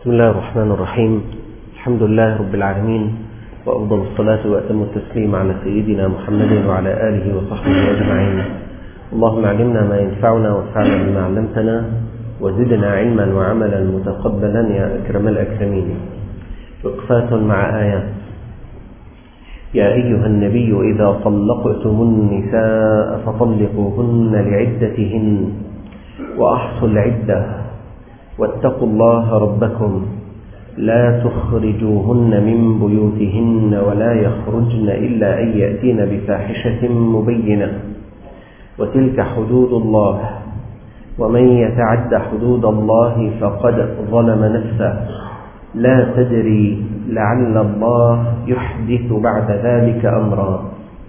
بسم الله الرحمن الرحيم. الحمد لله رب العالمين، وأفضل الصلاة وأتم التسليم على سيدنا محمد وعلى آله وصحبه أجمعين. اللهم علمنا ما ينفعنا وانفعنا بما علمتنا، وزدنا علما وعملا متقبلا يا أكرم الأكرمين. وقفات مع آيات. يا أيها النبي إذا طلقتم النساء فطلقوهن لعدتهن وأحصوا العدة واتقوا الله ربكم لا تخرجوهن من بيوتهن ولا يخرجن إلا أن يأتين بفاحشة مبينة وتلك حدود الله ومن يتعد حدود الله فقد ظلم نفسه لا تدري لعل الله يحدث بعد ذلك أمرا.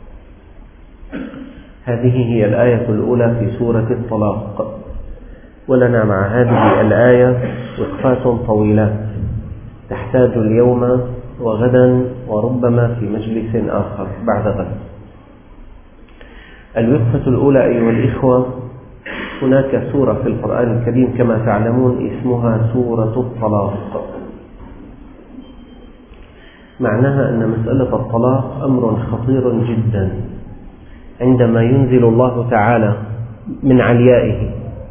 هذه هي الآية الأولى في سورة الطلاق، ولنا مع هذه الآية وقفات طويلات تحتاج اليوم وغدا وربما في مجلس آخر بعد غد. الوقفة الأولى أيها الإخوة، هناك سورة في القرآن الكريم كما تعلمون اسمها سورة الطلاق. معناها أن مسألة الطلاق أمر خطير جدا. عندما ينزل الله تعالى من عليائه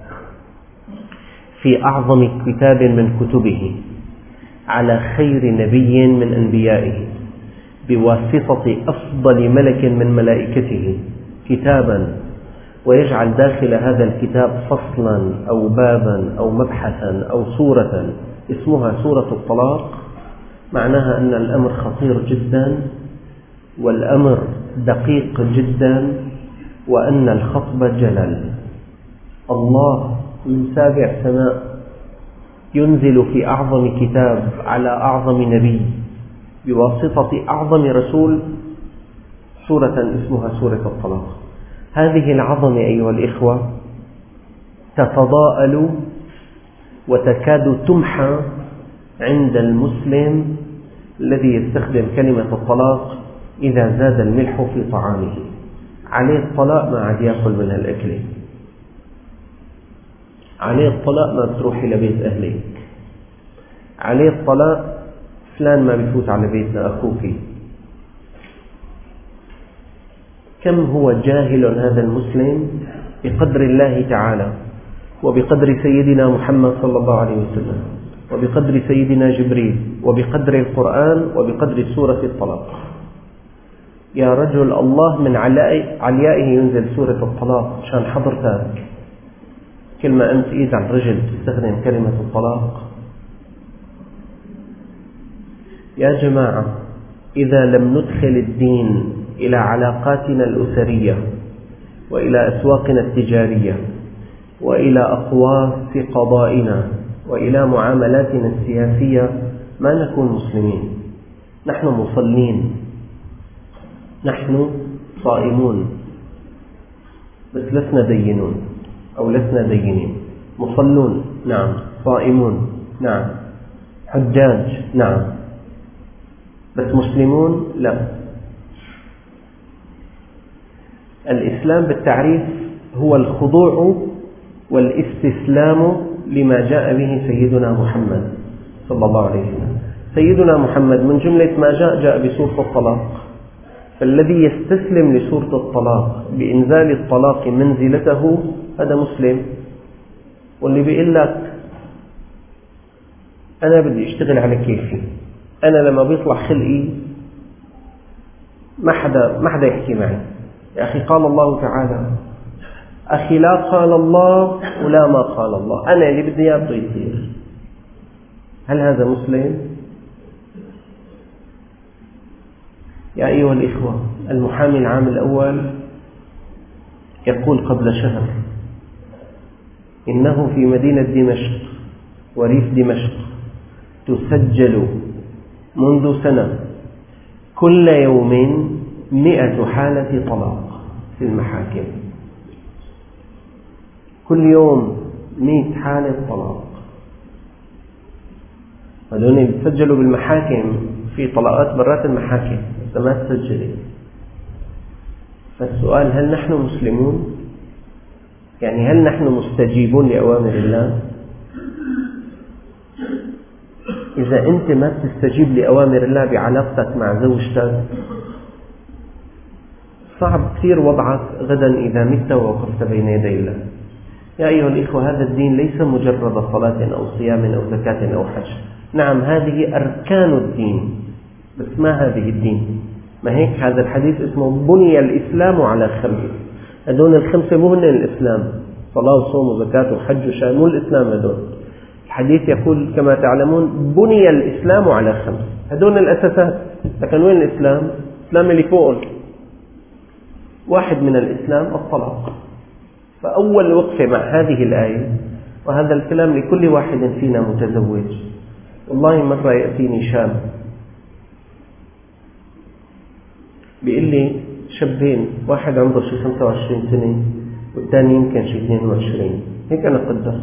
في أعظم كتاب من كتبه على خير نبي من أنبيائه بواسطة أفضل ملك من ملائكته كتابا، ويجعل داخل هذا الكتاب فصلا أو بابا أو مبحثا أو سورة اسمها سورة الطلاق، معناها أن الأمر خطير جدا والأمر دقيق جدا، وأن الخطب جلل. الله من سابع سماء ينزل في أعظم كتاب على أعظم نبي بواسطة أعظم رسول سورة اسمها سورة الطلاق. هذه العظمة أيها الإخوة تتضاءل وتكاد تمحى عند المسلم الذي يستخدم كلمة الطلاق إذا زاد الملح في طعامه. عليه الطلاق ما عاد يأكل من الأكل، عليه الطلاق ما بتروحي لبيت أهلك، عليه الطلاق فلان ما بيفوت على بيتنا أخوك. كم هو جاهل هذا المسلم بقدر الله تعالى وبقدر سيدنا محمد صلى الله عليه وسلم وبقدر سيدنا جبريل وبقدر القرآن وبقدر سورة الطلاق. يا رجل، الله من عليائه ينزل سورة الطلاق عشان حضرتك كل ما أنت إيد على الرجل تستخدم كلمة الطلاق. يا جماعة، إذا لم ندخل الدين إلى علاقاتنا الأسرية وإلى أسواقنا التجارية وإلى أقواس قضائنا وإلى معاملاتنا السياسية ما نكون مسلمين. نحن مصلين، نحن صائمون، بس لسنا دينون أو لسنا دينين. مصلون نعم، صائمون نعم، حجاج نعم، بس مسلمون لا. الإسلام بالتعريف هو الخضوع والاستسلام لما جاء به سيدنا محمد صلى الله عليه وسلم. سيدنا محمد من جملة ما جاء بسورة الطلاق، فالذي يستسلم لسورة الطلاق بإنزال الطلاق منزلته هذا مسلم. واللي بيقول لك أنا بدي أشتغل على كيفي، أنا لما بيطلع خلقي ما حدا يحكي معي. يا أخي قال الله تعالى، أخي لا قال الله ولا ما قال الله، أنا اللي بدي إياه بده يصير. هل هذا مسلم؟ يا أيها الإخوة، المحامي العام الأول يقول قبل شهر إنه في مدينة دمشق وريف دمشق تسجل منذ سنة كل يوم 100 حالة طلاق في المحاكم، كل يوم 100 حالة طلاق. هذول يتسجلوا بالمحاكم، في طلاقات برات المحاكم بس ما تسجلت. فالسؤال، هل نحن مسلمون؟ يعني هل نحن مستجيبون لأوامر الله؟ إذا أنت ما بتستجيب لأوامر الله بعلاقتك مع زوجتك صعب كثير وضعك غدا إذا مت ووقفت بين يدي الله. يا أيها الإخوة، هذا الدين ليس مجرد صلاة أو صيام أو زكاة أو حج. نعم، هذه أركان الدين، بس ما هذه الدين. ما هيك هذا الحديث اسمه بني الإسلام على 5. هدول ال5 مو هن الإسلام، صلاة وصوم وزكاة وحج وشهادة، مو الإسلام هدول. الحديث يقول كما تعلمون بني الإسلام على 5. هدول الأساسات. لكن وين الإسلام؟ الإسلام اللي فوق. واحد من الإسلام الطلاق. فأول وقفة مع هذه الآية، وهذا الكلام لكل واحد فينا متزوج. والله مرة يأتيني شاب بيقول لي شابين، واحد عمره شي 25 سنة والثاني يمكن شي 22، هيك أنا قدرت.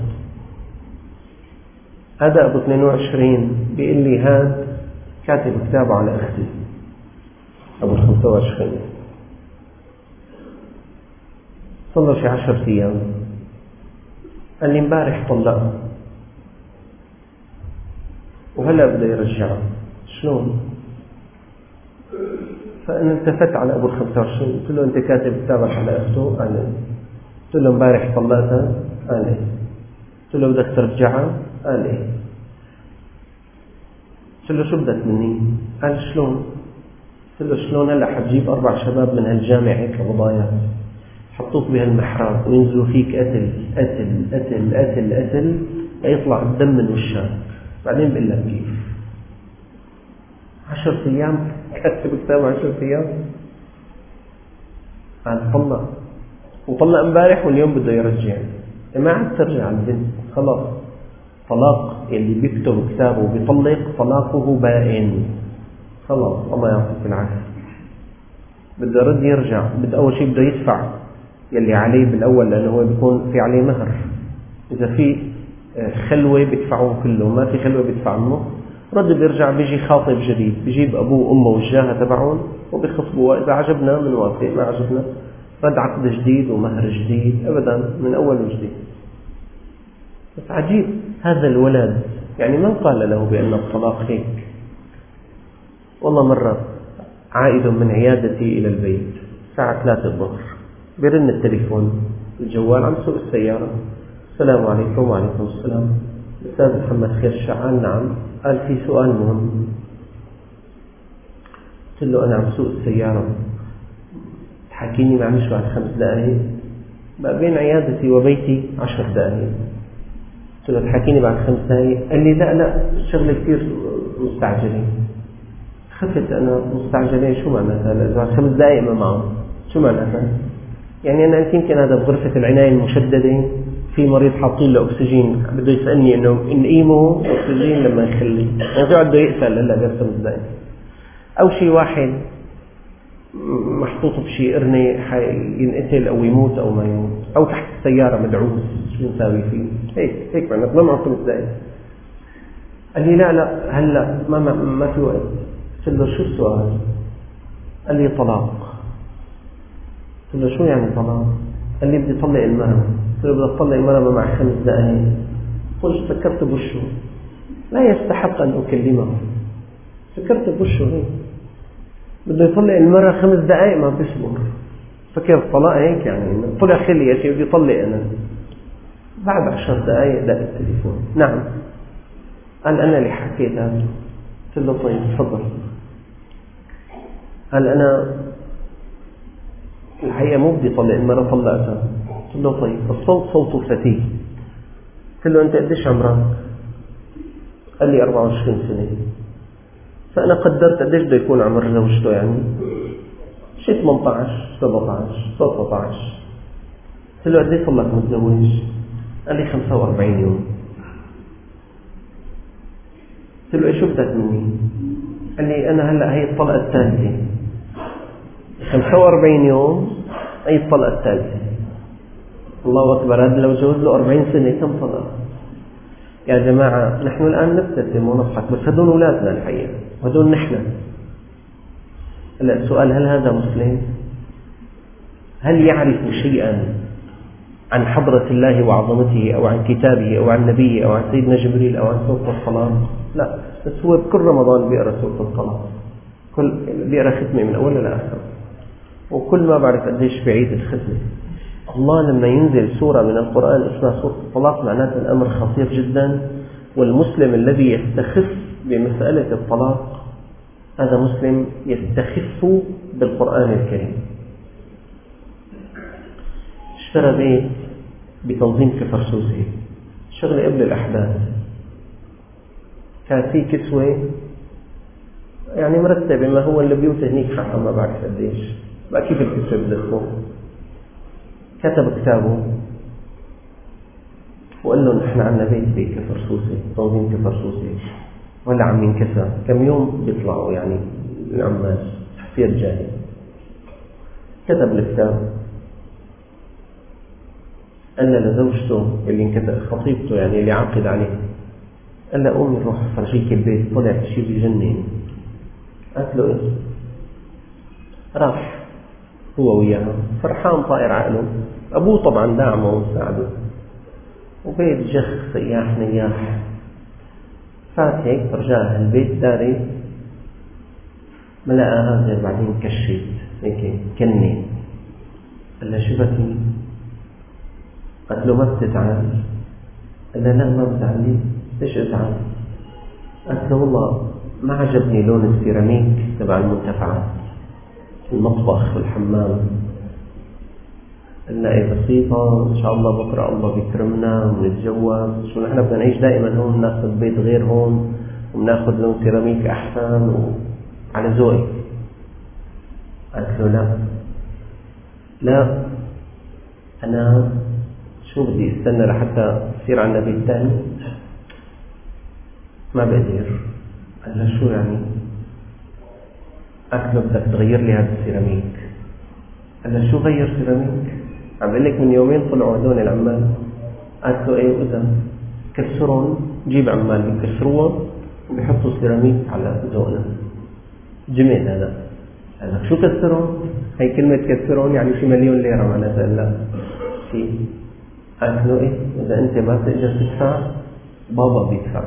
هذا أبو 22 بيقول لي هذا كاتب كتابه على أختي أبو 25، صلى شي 10 أيام، قال لي امبارح طلقها وهلا بده يرجعها، شلون؟ فأنا التفت على أبو 25 قلت له أنت كاتب كتابك على أخته؟ قال لي. قلت له امبارح طلقتها؟ قال لي. قلت له بدك ترجعها؟ قال لي. قلت له شو بدك مني؟ قال شلون؟ قلت له شلون؟ هلا حتجيب 4 شباب من هالجامع هيك عضايات حطوك بهالمحراب وينزلوا فيك قتل قتل قتل قتل قتل ليطلع الدم من وشك، بعدين بقول لك كيف. 10 أيام كاتب كتاب 10 أيام. قال طلق، وطلق امبارح واليوم بده يرجع. ما عاد ترجع البنت، خلاص طلاق. اللي بيكتب كتابه وبيطلق طلاقه بائن، خلاص الله يعطيك العافية. بده يرد يرجع، بده أول شيء بده يدفع يلي عليه بالأول، لأنه هو بيكون في عليه مهر. إذا في خلوة بيدفعوه كله، ما في خلوة بيدفع النص. رد بيرجع بيجي خاطب جديد، بيجيب أبوه وأمه والجاهة تبعهم وبيخطبوا، إذا عجبنا بنوافق، ما عجبنا رد عقد جديد ومهر جديد، أبدا من أول وجديد. بس عجيب هذا الولد، يعني من قال له بأن الطلاق هيك؟ والله مرة عائد من عيادتي إلى البيت الساعة 3 الظهر، برن التليفون الجوال، عم سوق السيارة. السلام عليكم. وعليكم السلام. أستاذ محمد خير الشعان؟ نعم. قال في سؤال مهم. قلت له أنا عم سوق السيارة، تحكيني معلش بعد 5 دقائق، بقى بين عيادتي وبيتي 10 دقائق. قلت له تحكيني بعد 5 دقائق. قال لي لا الشغلة كثير مستعجلة. خفت أنا مستعجلة، شو معناتها؟ إذا 5 دقائق ما معه شو معناتها؟ يعني أنا قلت يمكن هذا بغرفة العناية المشددة في مريض حاطين له أكسجين، بده يسألني إنه نقيمه أكسجين لما يخلي، يعني في بده يسأل هلا غير 5 دقائق. أو شيء واحد محطوط بشيء قرنة ينقتل أو يموت أو ما يموت، أو تحت السيارة مدعوس، شو نساوي فيه؟ هيك معناتها ما معه 5 دقائق. قال لي لا هلا ما في وقت. قلت له شو السؤال؟ قال لي طلاق. قلت له شو يعني طلاق؟ قال لي بدي طلق المرأة. قلت له بدي طلق المرأة ما معي 5 دقائق. قلت فكرت بوشه، لا يستحق أن أكلمه. فكرت بوشه هيك بده يطلق المرأة 5 دقائق ما بيصبر، فكر الطلاق هيك يعني طلع خلي يا شيخ بدي يطلق أنا. بعد 10 دقائق دق التليفون. نعم. قال أنا اللي حكيت هذا. قلت له طيب تفضل. قال أنا الحقيقة مو بدي طلق المرأة، طلقتها. قلت له طيب الصوت صوت فتي. قلت له أنت قديش عمرك؟ قال لي 24 سنة. فأنا قدرت قديش بده يكون عمر زوجته، يعني شيء 18 17 17. قلت له قديش صار لك متزوج؟ قال لي 45 يوم. قلت له ايش بدك مني؟ قال لي أنا هلأ هي الطلقة الثالثة، 45 يوم هي الطلقة الثالثة. الله أكبر، هذا لو جوز له 40 سنة كم طلقة؟ يا جماعة نحن الآن نبتسم ونضحك، بس هدول أولادنا الحقيقة، وهدول نحن. هلأ السؤال، هل هذا مسلم؟ هل يعرف شيئا عن حضرة الله وعظمته، أو عن كتابه، أو عن نبيه، أو عن سيدنا جبريل، أو عن صوت الصلاة؟ لا، بس هو بكل رمضان بيقرأ سورة الطلاق، بيقرأ ختمة من أولها لآخر، وكل ما بعرف قديش بعيد الختمة. الله لما ينزل سورة من القرآن اسمها سورة الطلاق معناته الأمر خطير جدا، والمسلم الذي يستخف بمسألة الطلاق هذا مسلم يستخف بالقرآن الكريم. اشترى بيت بتنظيم كفرسوسي، شغل قبل الأحداث، كان في كسوة يعني مرتبة، ما هو اللي بيوت هنيك حقا ما بعرف قديش بقى كيف الكسوة بدخل. كتب كتابه وقال له نحن عنا بيت كفرسوسي، تنظيم كفرسوسي، ولا عم ينكسر كم يوم بيطلعوا يعني العمال تحصير جاهل. كتب الكتاب، قال لزوجته اللي انكتب خطيبته يعني اللي عاقد عليه، قال له قومي نروح فرجيك البيت، طلع شيء بجنن. قالت له ايه؟ راح هو وياها فرحان طائر عقله، ابوه طبعا دعمه وساعده، وبيت جخ سياح نياح. فات هيك رجع البيت داري ما لقاها غير بعدين كشيت هيك كني. قال لها شو بكي؟ قالت له ما بتزعل؟ قال لها لا ما بزعل. ليش ازعل؟ قالت له والله ما عجبني لون السيراميك تبع المرتفعات المطبخ والحمام. قال لها ايه بسيطة ان شاء الله بكرة الله بيكرمنا ونتجوز، شو نحن بدنا نعيش دائما هون، ناخذ بيت غير هون وناخذ لون سيراميك احسن على ذوقك. قالت له لا انا شو بدي استنى لحتى يصير عندنا بيت ثاني؟ ما بقدر. قال له شو يعني؟ قالت له بدك تغير لي هذا السيراميك. قال له شو غير سيراميك؟ عم بقول لك من يومين طلعوا هذول العمال. قالت له ايه وإذا كسرون، جيب عمال بيكسروها وبيحطوا سيراميك على ذوقنا. جميل هذا. قال لك شو كسرون؟ هي كلمة كسرون يعني شي مليون ليرة معناتها. لا شيء. قالت له ايه اذا انت ما تقدر تدفع بابا بيدفع.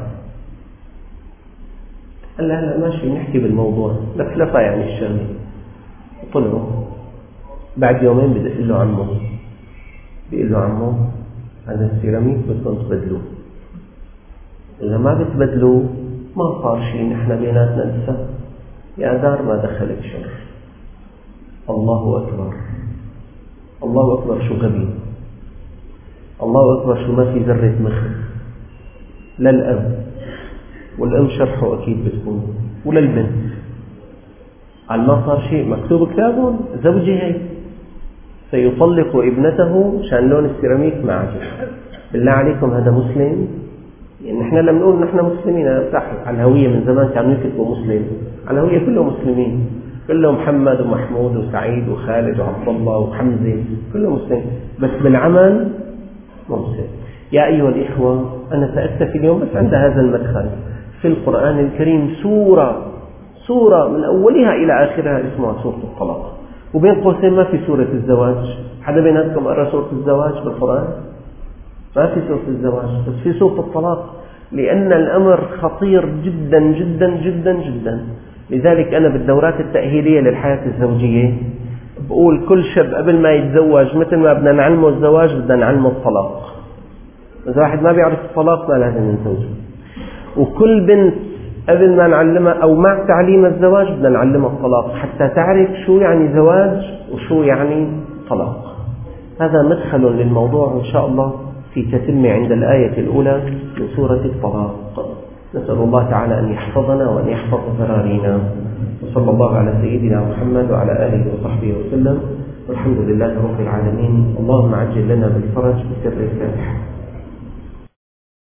قال لها لا ماشي نحكي بالموضوع، لفلفة يعني الشغله. طلعوا بعد يومين بدق له عمه، بيقول له عمو هذا السيراميك بدكم تبدلوه، إذا ما بتبدلوه ما صار شيء، نحن بيناتنا لسه يا دار ما دخلك شر. الله أكبر، الله أكبر شو غبي، الله أكبر شو ما في ذرة مخ. لا الأب والأم شرحوا أكيد بتكون، ولا البنت قال ما صار شيء، مكتوب كتابهم زوجي هي سيطلق ابنته شان لون السيراميك ما عجب. بالله عليكم هذا مسلم؟ يعني نحن لما نقول نحن مسلمين، أنا بتاع على الهوية من زمان كانوا يكتبوا مسلم، على الهوية كلهم مسلمين، كلهم محمد ومحمود وسعيد وخالد وعبد الله وحمزة، كلهم مسلمين، بس بالعمل مو مسلم. يا أيها الإخوة أنا سأكتفي اليوم بس عند هذا المدخل. في القرآن الكريم سورة من أولها إلى آخرها اسمها سورة الطلاق، وبين قوسين ما في سورة الزواج. حدا بيناتكم قرأ سورة الزواج بالقرآن؟ ما في سورة الزواج، بس في سورة الطلاق، لأن الأمر خطير جدا جدا جدا جدا. لذلك أنا بالدورات التأهيلية للحياة الزوجية بقول كل شاب قبل ما يتزوج مثل ما بدنا نعلمه الزواج بدنا نعلمه الطلاق. إذا واحد ما بيعرف الطلاق ما لازم يتزوج. وكل بنت قبل ما نعلمها أو مع تعليم الزواج بدنا نعلمها الطلاق حتى تعرف شو يعني زواج وشو يعني طلاق. هذا مدخل للموضوع إن شاء الله في تتمة عند الآية الأولى من سورة الطلاق. نسأل الله تعالى أن يحفظنا وأن يحفظ ذرارينا، وصلى الله على سيدنا محمد وعلى آله وصحبه وسلم، والحمد لله رب العالمين. اللهم عجل لنا بالفرج بسر الفاتحة.